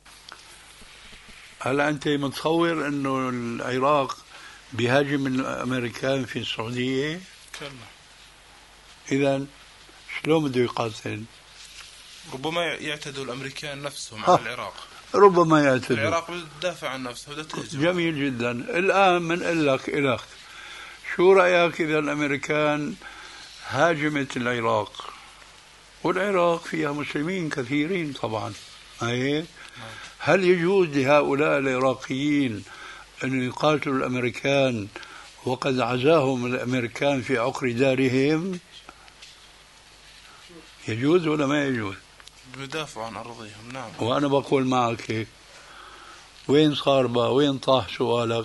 هلا أنت متصور أنه العراق بيهاجم الأمريكان في السعودية؟ كلا. إذن شلون بده يقاتل؟ ربما يعتدوا الأمريكان نفسهم على العراق. ربما يعتدوا. العراق بتدافع عن نفسه وتهجم. جميل جدا. الآن بنقول لك شو رأيك إذا الأمريكان هاجمت العراق، والعراق فيها مسلمين كثيرين طبعا، هل يجوز لهؤلاء العراقيين أن يقاتلوا الأمريكان وقد عزاهم الأمريكان في عقر دارهم؟ يجوز ولا ما يجوز؟ بدافعوا عن أرضهم. نعم. وأنا بقول معك هيك. وين صار بقى؟ وين طاح سؤالك؟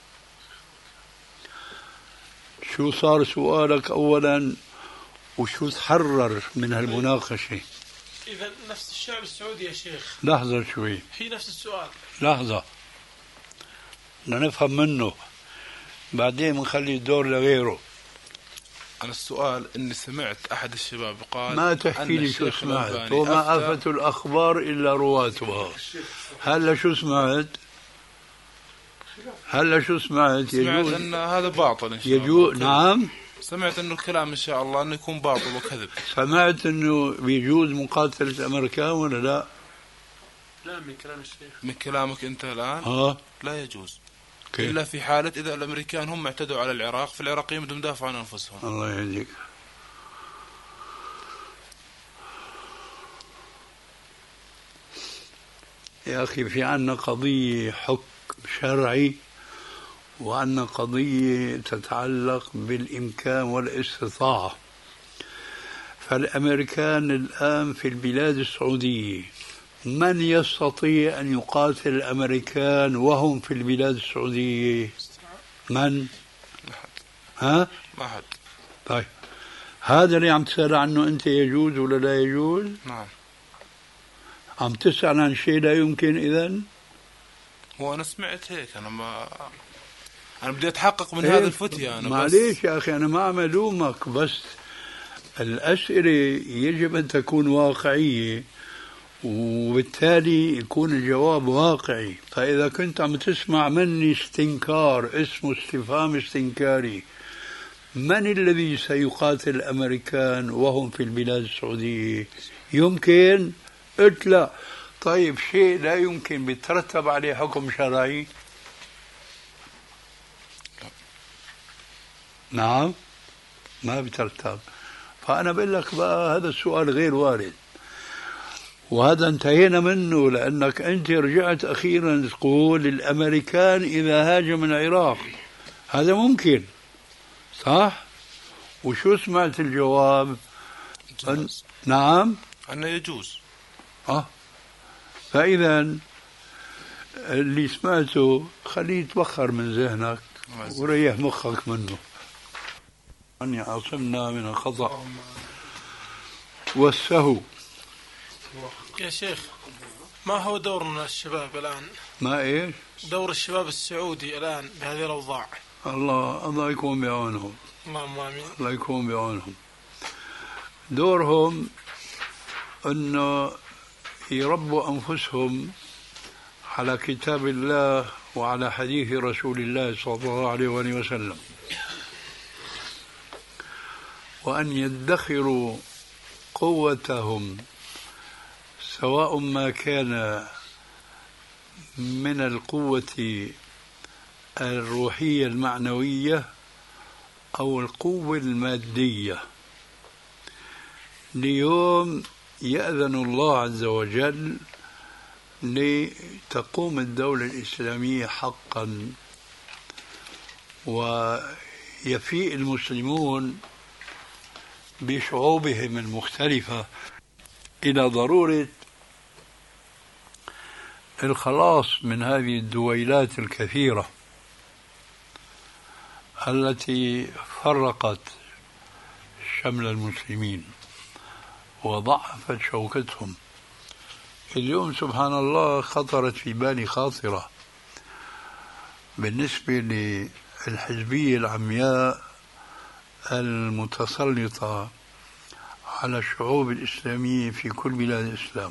شو صار سؤالك أولا، وشو تحرر من هالمناقشة؟ إذا نفس الشعب السعودي يا شيخ. لحظة شوي. هي نفس السؤال. لحظة، بدنا نفهم منه بعدين بنخلي الدور لغيره. أنا السؤال إني سمعت أحد الشباب قال ما تحكي لي شو سمعت، وما آفة الأخبار إلا رواتها. هلا شو سمعت؟ سمعت أن هذا باطل إن شاء الله. نعم. سمعت أنه الكلام إن شاء الله أنه يكون باطل وكذب. سمعت أنه بيجوز مقاتلة الأمريكان ولا لا؟ لا، من كلام الشيخ. من كلامك أنت الآن لا يجوز. إلا في حالة إذا الأمريكان هم اعتدوا على العراق، فالعراقيين بدهم يدافعوا عن أنفسهم. الله يهديك. يا أخي في عنا قضية حكم شرعي وأن قضية تتعلق بالإمكان والاستطاعة. فالأمريكان الآن في البلاد السعودية، من يستطيع أن يقاتل الأمريكان وهم في البلاد السعودية؟ من؟ ها؟ ما حد. طيب هذا اللي عم تسأل عنه أنت يجوز ولا لا يجوز؟ نعم. عم تسأل عن شيء لا يمكن إذن؟ وأنا سمعت هيك. أنا بدي أتحقق من هذا الفتية. أنا معليش يا أخي، أنا ما عم ألومك، بس الأسئلة يجب أن تكون واقعية وبالتالي يكون الجواب واقعي. فإذا كنت عم تسمع مني استنكار اسمه استفهام استنكاري، من الذي سيقاتل الأمريكان وهم في البلاد السعودية؟ يمكن؟ قلت لا. طيب شيء لا يمكن بيترتب عليه حكم شرعي؟ نعم ما بيترتب. فأنا بقول لك بقى هذا السؤال غير وارد، وهذا انتهينا منه، لأنك أنت رجعت أخيرا تقول الأمريكان إذا هاجم العراق. هذا ممكن صح؟ وشو سمعت الجواب؟ نعم أنه يجوز. فإذا اللي سمعته خليه يتبخر من ذهنك وريح مخك منه. أن يعصمنا من الخطأ والسهو. يا شيخ، ما هو دورنا الشباب الآن؟ ما إيش؟ دور الشباب السعودي الآن بهذه الأوضاع. الله يكون بعونهم. اللهم آمين. الله يكون بعونهم. دورهم أنه يربوا أنفسهم على كتاب الله وعلى حديث رسول الله صلى الله عليه وسلم، وأن يدخروا قوتهم سواء ما كان من القوة الروحية المعنوية أو القوة المادية، ليوم يأذن الله عز وجل لتقوم الدولة الإسلامية حقا ويفيء المسلمون بشعوبهم المختلفة إلى ضرورة الخلاص من هذه الدويلات الكثيرة التي فرقت شمل المسلمين وضعفت شوكتهم. اليوم سبحان الله خطرت في بالي خاطرة بالنسبة للحزبية العمياء المتسلطة على الشعوب الإسلامية في كل بلاد الإسلام.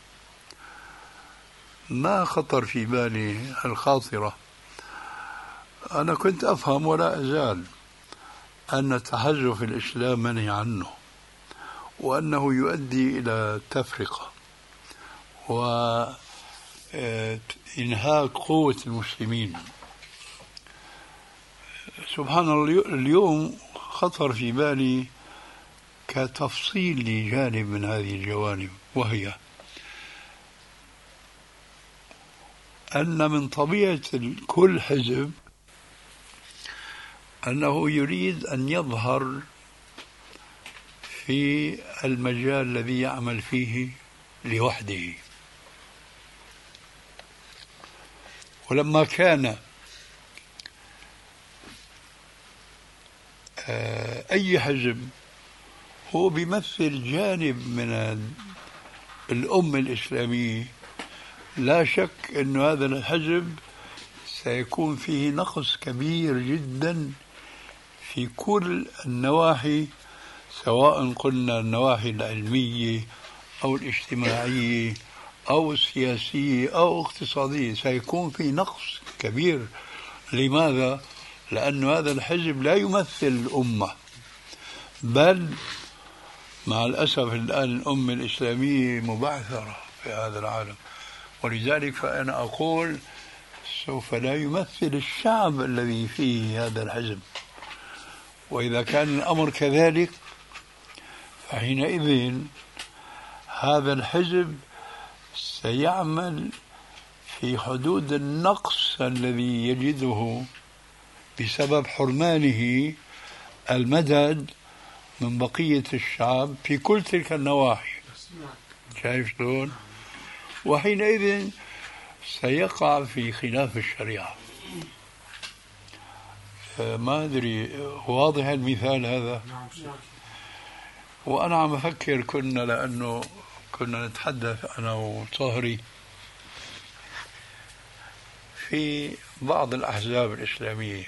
ما خطر في بالي الخاطرة. أنا كنت أفهم ولا أزال أن التحزب الإسلام منهي عنه، وأنه يؤدي إلى تفرقة وإنهاك قوة المسلمين. سبحان الله اليوم خطر في بالي كتفصيل لجانب من هذه الجوانب، وهي أن من طبيعة كل حزب أنه يريد أن يظهر في المجال الذي يعمل فيه لوحده. ولما كان أي حزب هو بيمثل جانب من الأمة الإسلامية، لا شك أن هذا الحزب سيكون فيه نقص كبير جدا في كل النواحي، سواء قلنا النواحي العلمية أو الاجتماعية أو السياسية أو الاقتصادية، سيكون في نقص كبير. لماذا؟ لأن هذا الحزب لا يمثل الأمة، بل مع الأسف الآن الأمة الإسلامية مبعثرة في هذا العالم، ولذلك فأنا أقول سوف لا يمثل الشعب الذي فيه هذا الحزب. وإذا كان الأمر كذلك فحينئذ هذا الحزب سيعمل في حدود النقص الذي يجده بسبب حرمانه المدد من بقية الشعب في كل تلك النواحي. شايف شلون؟ وحينئذ سيقع في خلاف الشريعة. ما أدري واضح المثال هذا؟ وأنا عم أفكر لأنه كنا نتحدث أنا وطاهري في بعض الأحزاب الإسلامية،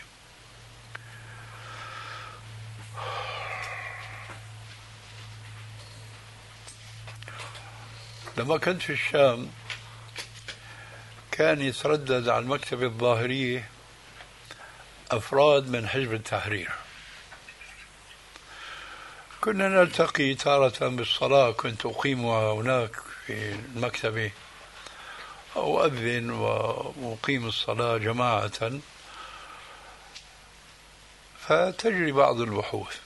لما كنت في الشام كان يتردد على المكتب الظاهرية أفراد من حزب التحرير، كنا نلتقي تارة بالصلاة، كنت أقيمها هناك في المكتبة أو أذن وأقيم الصلاة جماعة، فتجري بعض البحوث.